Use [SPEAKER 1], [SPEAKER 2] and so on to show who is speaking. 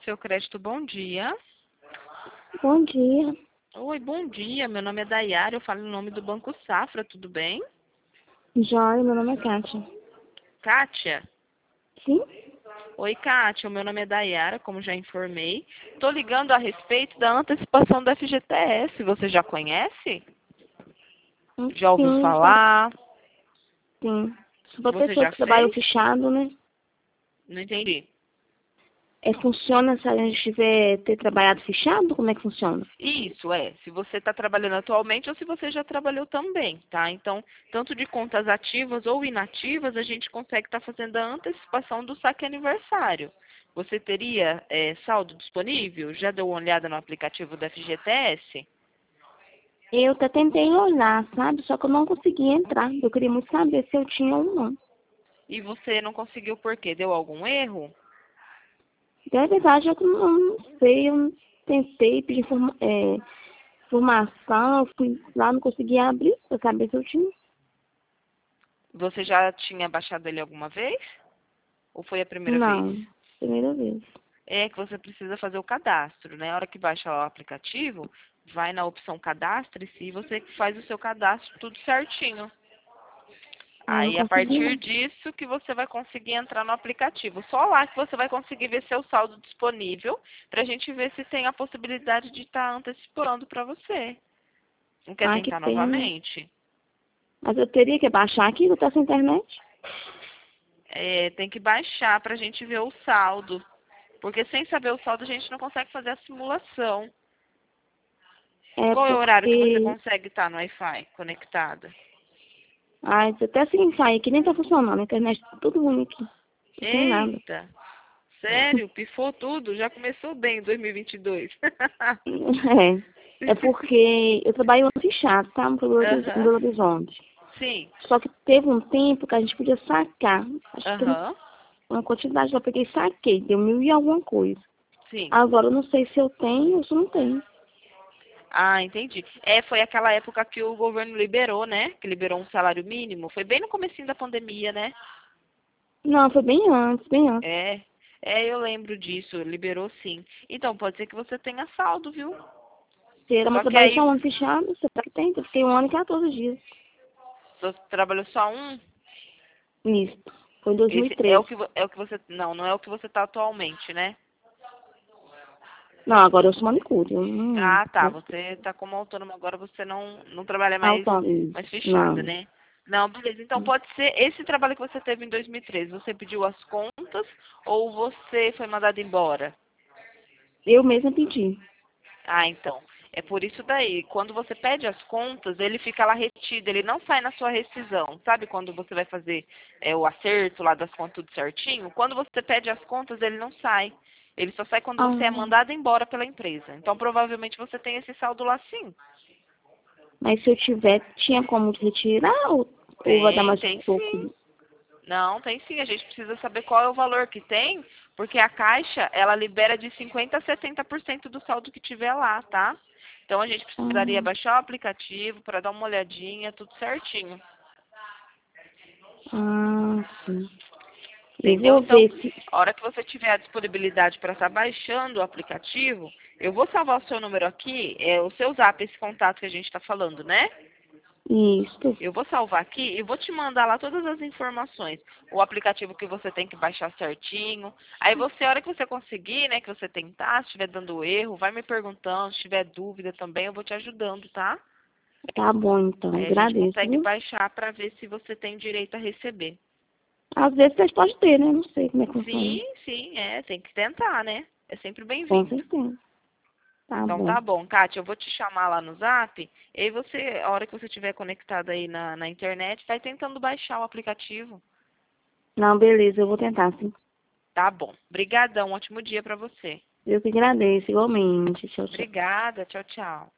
[SPEAKER 1] Seu Crédito, bom dia.
[SPEAKER 2] Bom dia.
[SPEAKER 1] Oi, bom dia. Meu nome é Dayara, eu falo em nome do Banco Safra, tudo bem?
[SPEAKER 2] Joia, meu nome é Kátia.
[SPEAKER 1] Kátia?
[SPEAKER 2] Sim?
[SPEAKER 1] Oi, Kátia, o meu nome é Dayara, como já informei. Estou ligando a respeito da antecipação do FGTS. Você já conhece? Já ouviu
[SPEAKER 2] Sim,
[SPEAKER 1] falar?
[SPEAKER 2] sim. Sou uma
[SPEAKER 1] Você
[SPEAKER 2] pessoa
[SPEAKER 1] já
[SPEAKER 2] que trabalha
[SPEAKER 1] fez?
[SPEAKER 2] fechado, né?
[SPEAKER 1] Não entendi.
[SPEAKER 2] Funciona se a gente tiver ter trabalhado fechado? Como é que funciona?
[SPEAKER 1] Isso, se você está trabalhando atualmente ou se você já trabalhou também, tá? Então, tanto de contas ativas ou inativas, a gente consegue estar fazendo a antecipação do saque aniversário. Você teria saldo disponível? Já deu uma olhada no aplicativo da FGTS?
[SPEAKER 2] Eu até tentei olhar, sabe? Só que eu não consegui entrar. Eu queria muito saber se eu tinha ou não.
[SPEAKER 1] E você não conseguiu por quê? Deu algum erro?
[SPEAKER 2] De verdade, eu não sei. Eu tentei pedir informação. Eu fui lá, não consegui abrir pra saber se eu tinha.
[SPEAKER 1] Você já tinha baixado ele alguma vez? Ou foi a primeira vez?
[SPEAKER 2] Não, primeira vez.
[SPEAKER 1] É que você precisa fazer o cadastro, né? A hora que baixa o aplicativo, vai na opção cadastre-se e você faz o seu cadastro tudo certinho.
[SPEAKER 2] Eu não
[SPEAKER 1] Aí, a
[SPEAKER 2] consegui,
[SPEAKER 1] partir
[SPEAKER 2] não.
[SPEAKER 1] disso que você vai conseguir entrar no aplicativo. Só lá que você vai conseguir ver seu saldo disponível, para a gente ver se tem a possibilidade de estar antecipando para você. Não quer
[SPEAKER 2] Ai, que
[SPEAKER 1] tentar
[SPEAKER 2] pena.
[SPEAKER 1] novamente?
[SPEAKER 2] Mas eu teria que baixar aqui, botar essa internet.
[SPEAKER 1] Tem que baixar para a gente ver o saldo. Porque sem saber o saldo, a gente não consegue fazer a simulação.
[SPEAKER 2] É
[SPEAKER 1] Qual é o horário que você
[SPEAKER 2] porque.
[SPEAKER 1] consegue estar no Wi-Fi conectada?
[SPEAKER 2] Ai, até assim sair aqui nem tá funcionando. A internet tá tudo ruim aqui. Não tem nada.
[SPEAKER 1] Eita, sério? Pifou tudo? Já começou bem em 2022.
[SPEAKER 2] É porque eu trabalho no fechado, tá? Em
[SPEAKER 1] Aham,
[SPEAKER 2] Belo Horizonte.
[SPEAKER 1] sim.
[SPEAKER 2] Só que teve um tempo que a gente podia sacar. Acho que
[SPEAKER 1] Aham,
[SPEAKER 2] uma quantidade eu peguei e saquei. Deu 1.000 e alguma coisa.
[SPEAKER 1] sim.
[SPEAKER 2] Agora eu não sei se eu tenho ou se não tenho.
[SPEAKER 1] Ah, entendi. Foi aquela época que o governo liberou, né? Que liberou um salário mínimo. Foi bem no comecinho da pandemia, né?
[SPEAKER 2] Não, foi bem antes, bem antes.
[SPEAKER 1] É, eu lembro disso. Liberou sim. Então, pode ser que você tenha saldo, viu?
[SPEAKER 2] Será meu
[SPEAKER 1] Só que
[SPEAKER 2] trabalho só
[SPEAKER 1] aí,
[SPEAKER 2] um ano fechado? Será que tem? Eu fiquei 1 ano e 14 dias.
[SPEAKER 1] você trabalhou só um.
[SPEAKER 2] Isso. Foi em
[SPEAKER 1] Esse é o
[SPEAKER 2] 2013.
[SPEAKER 1] que, é o que você... Não é o que você tá atualmente, né?
[SPEAKER 2] Não, agora eu sou manicure. Eu
[SPEAKER 1] Ah, tá. Você tá como autônomo agora, você não trabalha
[SPEAKER 2] autônomo.
[SPEAKER 1] mais fechada,
[SPEAKER 2] Não.
[SPEAKER 1] né? Não, beleza. Então pode ser esse trabalho que você teve em 2013. Você pediu as contas ou você foi mandado embora?
[SPEAKER 2] Eu mesma pedi.
[SPEAKER 1] Ah, então. É por isso daí. Quando você pede as contas, ele fica lá retido, ele não sai na sua rescisão. Sabe quando você vai fazer o acerto lá das contas tudo certinho? Quando você pede as contas, ele não sai. Ele só sai quando você é
[SPEAKER 2] Ah,
[SPEAKER 1] mandado embora pela empresa. Então, provavelmente você tem esse saldo lá sim.
[SPEAKER 2] mas se eu tiver, tinha como retirar ou vai dar
[SPEAKER 1] Tem,
[SPEAKER 2] mais
[SPEAKER 1] tem sim.
[SPEAKER 2] pouco?
[SPEAKER 1] Não, tem sim. A gente precisa saber qual é o valor que tem, porque a Caixa, ela libera de 50% a 70% do saldo que tiver lá, tá? Então a gente precisaria
[SPEAKER 2] Ah,
[SPEAKER 1] baixar o aplicativo para dar uma olhadinha, tudo certinho.
[SPEAKER 2] sim. Eu
[SPEAKER 1] Entendeu?
[SPEAKER 2] vou
[SPEAKER 1] Então,
[SPEAKER 2] ver se.
[SPEAKER 1] a hora que você tiver a disponibilidade para estar baixando o aplicativo, eu vou salvar o seu número aqui, o seu zap, esse contato que a gente está falando, né?
[SPEAKER 2] Isso.
[SPEAKER 1] Eu vou salvar aqui e vou te mandar lá todas as informações. O aplicativo que você tem que baixar certinho. Aí você, a hora que você conseguir, né, que você tentar, se estiver dando erro, vai me perguntando. Se tiver dúvida também, eu vou te ajudando, tá?
[SPEAKER 2] Tá bom, então.
[SPEAKER 1] Aí a gente
[SPEAKER 2] Agradeço,
[SPEAKER 1] consegue
[SPEAKER 2] viu?
[SPEAKER 1] baixar para ver se você tem direito a receber.
[SPEAKER 2] Às vezes vocês podem ter, né? Não sei como é que funciona.
[SPEAKER 1] Sim, sim, tem que tentar, né? É sempre
[SPEAKER 2] Com
[SPEAKER 1] bem-vindo.
[SPEAKER 2] certeza. Tá
[SPEAKER 1] Então
[SPEAKER 2] bom.
[SPEAKER 1] tá bom, Kátia, eu vou te chamar lá no Zap, e aí você, a hora que você estiver conectado aí na internet, vai tentando baixar o aplicativo.
[SPEAKER 2] Não, beleza, eu vou tentar, sim.
[SPEAKER 1] Tá bom. Obrigadão, ótimo dia para você.
[SPEAKER 2] Eu que agradeço, igualmente. Tchau, tchau.
[SPEAKER 1] Obrigada, tchau, tchau.